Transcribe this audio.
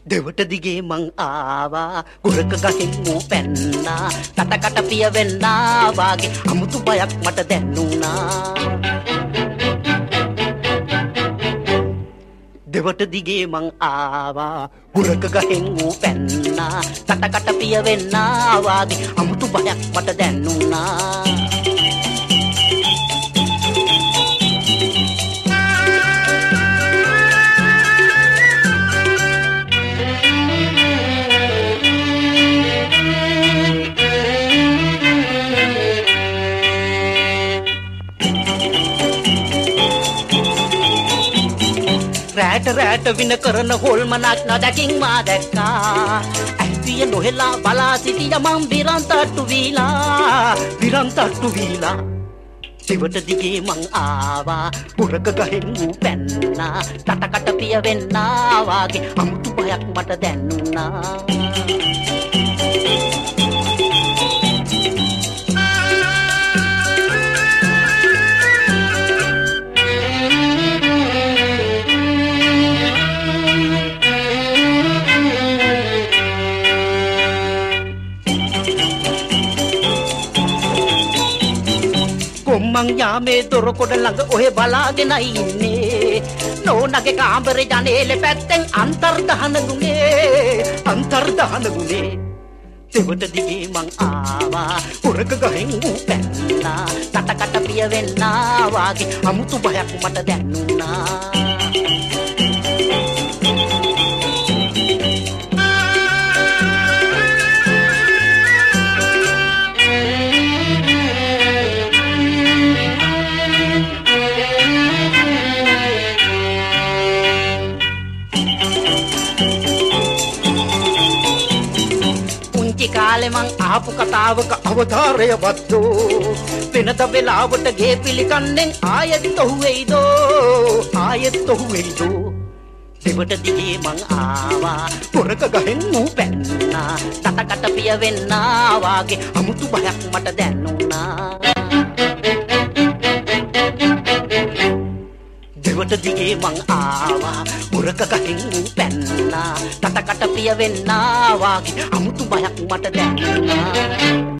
දෙවට දිගේ මං ආවා කුරක ගහින් මූ පැන්නා තටකට පිය වෙන්නා වාගේ අමුතු බයක් මට දැනුණා දෙවට දිගේ මං ආවා කුරක ගහින් මූ පැන්නා තටකට පිය වෙන්නා වාගේ අමුතු බයක් මට දැනුණා රැට වින කරන හොල්මනක් නොදකින් මා දැක්කා ඇස්තිය නොහෙලා බලා සිටිය මං විරන්තට්ටු වීලා දෙවට දිගේ මං ආවා පුරක ගහෙන් වූ පැන්නා තටකට පිය වෙන්නා වාගේ අමුතු බයක් මට දැනුණා කොම්මන් යාමේ දොරකොඩ ළඟ ඔහෙ බලාගෙනයි ඉන්නේ නෝනගේ කාමරේ ජනේලෙ පැත්තෙන් අන්තර්ධාන ගුනේ දෙවට දිගේ මං ආවා පුරක ගහෙන් වූ පැන්නා තටකට පිය වෙන්නා වාගේ අමුතු බයක් මට දැනුණා කාලෙ මං ආපු කතාවක අවතාරය වත්තෝ වෙනද වෙලාවට ගේ පිළිකන්නෙන් ආයෙත් ඔහු වෙයිදෝ දෙවට දිගේ මං ආවා පොරක ගහෙන් මූ පැන්නා තටකට පිය වෙන්නා වාගේ අමුතු බයක් මට දැනුණා දෙවට දිගේ මං ආවා පුරක ගහෙන් වූ පැන්නා තටකට පිය වෙන්නා වාගේ අමුතු බයක් මට දැනුණා